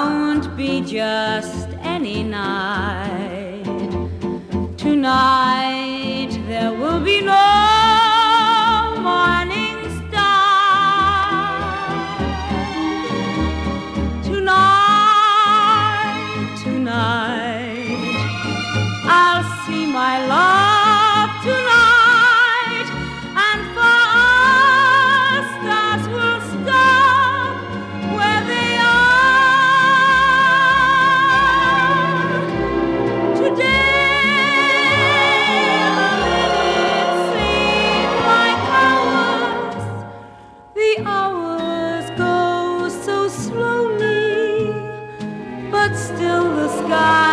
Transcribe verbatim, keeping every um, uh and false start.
won't be just any night. Tonight there will be no morning star. Tonight, tonight, I'll see my love tonight, and for us stars will stop where they are today. The hours go so slowly, but still the sky